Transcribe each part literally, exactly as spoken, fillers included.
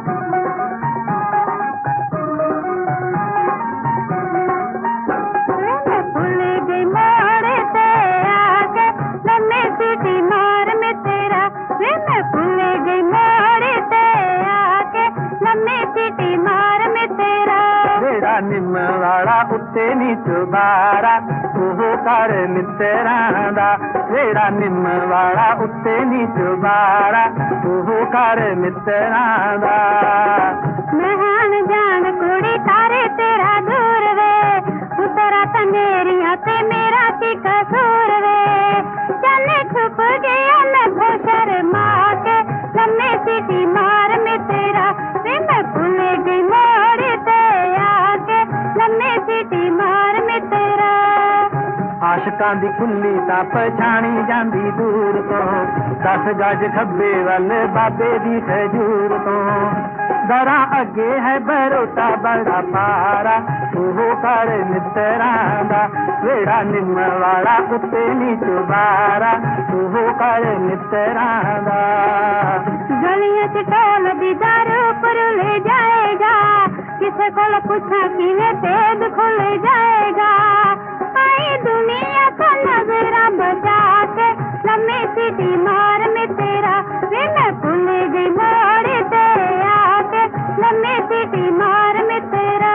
निम वाला उत्ते नी चुबारा ओह कर मित्तरां दा जेड़ा निम वाला उत्ते नी चुबारा ओह कर मित्तरां दा महान जान कुड़ी तारे तेरा दूर वे उतरा तनेरिया ते मेरा की कसूर वे चले छुप गया मैं तो शर्मा के लम्बे सीटी मार में तेरा वे मैं भूल गई मोड़ ते आके लम्बे सीटी मार में तेरा आशिकां दी खुली तां पछाणी जांदी दूर तो दस गज खब्बे वल बाबे दी खजूर तो दरा अगे है बरोटा बड़ा पारा ओह कर मित्तरां दा जेड़ा निम वाला उत्ते नी चुबारा ओह कर मित्तरां दा गलियां च टोल दी दारू पर ले जाएगा किसे कोल पूछा किवें तेद खुल जाएगा आई दुनिया को नजरा बचा के लम्बी सीटी मार में तेरा वे मैं भूल गई मोड़ ते आके लम्बी सीटी मार में तेरा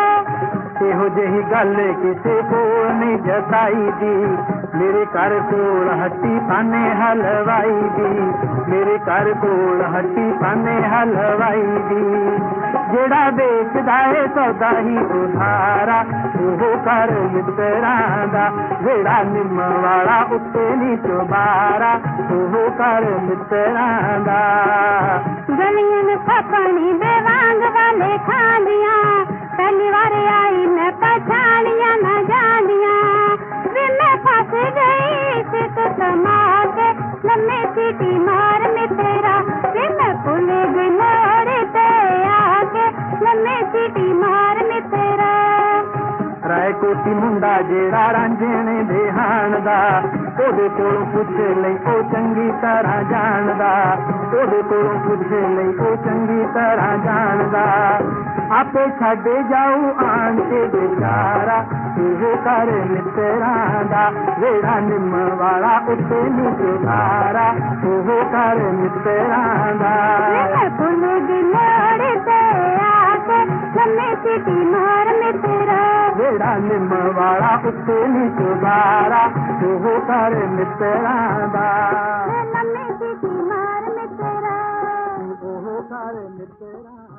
ਇਹੋ ਜਿਹੀ ਗੱਲ ਕਿਸੇ ਕੋਲ ਨਹੀਂ ਜਤਾਈ ਦੀ ਮੇਰੇ ਘਰ ਕੋਲ ਹੱਟੀ ਪਾਨੇ ਹਲਵਾਈ ਦੀ ਮੇਰੇ ਘਰ ਕੋਲ ਹੱਟੀ ਪਾਨੇ ਹਲਵਾਈ ਦੀ ਜਿਹੜਾ ਵੇਚਦਾ ਏ ਸੌਦਾ ਹੀ ਉਧਾਰਾ ਉਹ ਕਰ ਮਿੱਤਰਾਂ ਦਾ ਜਿਹੜਾ ਨਿੰਮ ਵਾਲਾ ਉੱਤੇ ਨੀ ਚੁਬਾਰਾ ਉਹ ਕਰ ਮਿੱਤਰਾਂ ਦਾ ਗਲੀਆਂ में पानी दे वांग वाले खांदियां पहली बार आई मैं पछाणिया न जानिया वे मैं फंस गई सिक समा के लम्बे सीटी मार में तेरा वे मैं भूल गई मोड़ ते आके लम्बे सीटी मार में तेरा ਰਾਏ ਕੋਟੀ ਮੁੰਡਾ ਜਿਹੜਾ ਰਾਂਝਣੇ ਦੇ ਹਾਣ ਦਾ ਉਹਦੇ ਕੋਲੋਂ ਪੁੱਛ ਲਈ ਉਹ ਚੰਗੀ ਤਰ੍ਹਾਂ ਜਾਣਦਾ ਉਹਦੇ ਕੋਲੋਂ ਪੁੱਛ ਲਈ ਉਹ ਚੰਗੀ ਤਰ੍ਹਾਂ ਜਾਣਦਾ ਆਪੇ ਛੱਡ ਜਾਊ ਆਣ ਕੇ ਵਿਚਾਰਾ ਇਹ ਕਰ ਮਿੱਤਰਾਂ ਦਾ ਜਿਹੜਾ ਨਿੰਮ ਵਾਲਾ ਉੱਤੇ ਨੀ ਚੁਬਾਰਾ ਉਹ ਕਰ ਮਿੱਤਰਾਂ ਦਾ मैं भूल गई मोड़ ते आके लम्बे सीटी मार में तेरा जेड़ा निम वाला उत्ते नी चुबारा ओह कर मित्तरां दा लम्बे सीटी मार में तेरा ओह कर मित्तरां